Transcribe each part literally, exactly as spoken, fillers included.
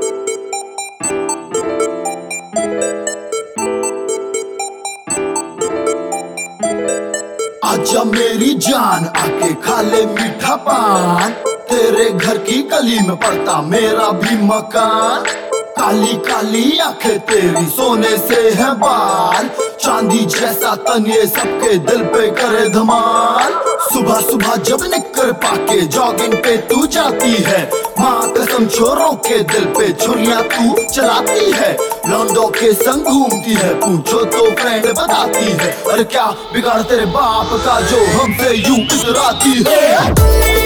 आजा मेरी जान आके खा ले मीठा पान, तेरे घर की गली में पड़ता मेरा भी मकान। काली काली आंखें तेरी सोने से है बाल, चांदी जैसा तन ये सबके दिल पे करे धमाल। सुबह सुबह जब निकर पाके जॉगिंग पे तू जाती है, माँ कसम छोरों के दिल पे छुरियां तू चलाती है। लौंडों के संग घूमती है, पूछो तो फ्रेंड बताती है। अरे क्या बिगाड़ तेरे बाप का जो हमसे यूं इतराती है।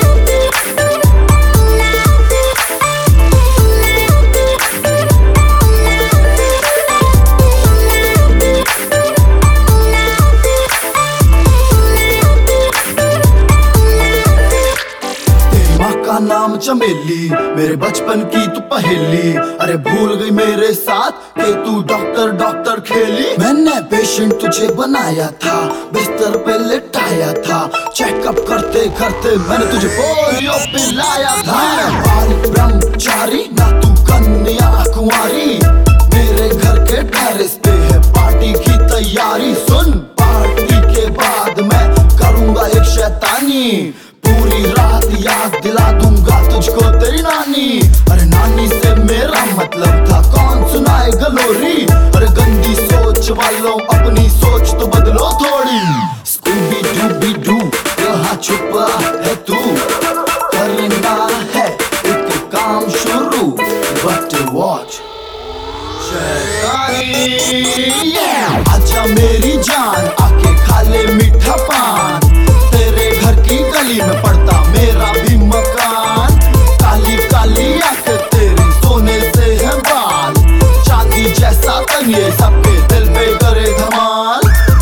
का नाम चमेली, मेरे बचपन की तू पहेली। अरे भूल गई मेरे साथ कि तू डॉक्टर डॉक्टर खेली। मैंने पेशेंट तुझे बनाया था, बिस्तर पे लिटाया था, चेकअप करते करते मैंने तुझे पोलियो पिलाया था। ब्रह्मचारी ना तू कन्या कुंवारी, मेरे घर के टेरेस पे है पार्टी की तैयारी। सुन, पार्टी के बाद मैं करूंगा एक शैतानी, पूरी रात याद दिला दूंगा तुझको तेरी नानी। अरे नानी से मेरा मतलब था कौन सुनाए गलोरी। अरे गंदी सोच वालों अपनी सोच तो बदलो थोड़ी। स्कूबी डूबी डू यहाँ छुपा है तू, करना है एक काम शुरू, बट वॉच शैतानी। आजा मेरी जान आके खा ले मीठा पान, तेरे घर की गली में पड़ता मेरा भी मकान। काली काली आंखें तेरी सोने से है बाल, चांदी जैसा तन ये सबके दिल पे करे धमाल।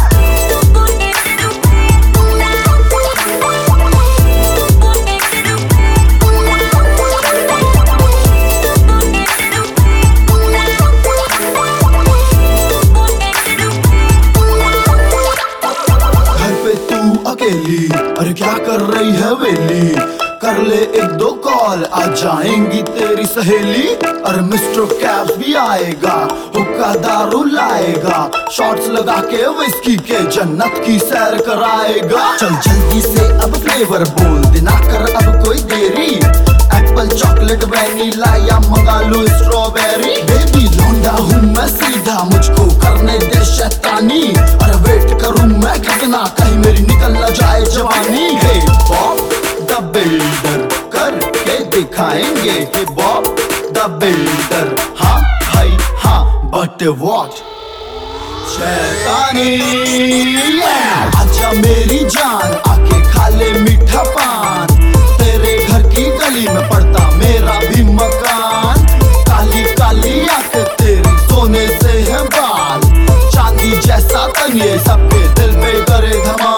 अकेली अरे क्या कर रही है वेली, कर ले एक दो कॉल आ जाएंगी तेरी सहेली। अरे मिस्टर कैब्स भी आएगा, हुक्का दारू लाएगा, शॉट्स लगा के विस्की के जन्नत की सैर कराएगा। चल जल्दी से अब फ्लेवर बोल देना कर अब कोई देरी, एप्पल चॉकलेट वैनिला या मंगा लो स्ट्रॉबेरी। बेबी लौंडा हूँ मैं सीधा, मुझको करने दे शैतानी। अरे वेट करूँ मैं कितना, कहीं मेरी निकल न जाए जवानी। हे बॉब द बिल्डर करके दिखाएंगे, हे बॉब द बिल्डर। हाँ भाई हाँ, बट वॉट शैतानी। आजा मेरी जान आके खा ले मीठा पान, तेरे घर की गली में पड़ता मेरा भी मकान। काली काली आंखें तेरी सोने से है बाल, चांदी जैसा तन ये सबके दिल पे करे धमाल।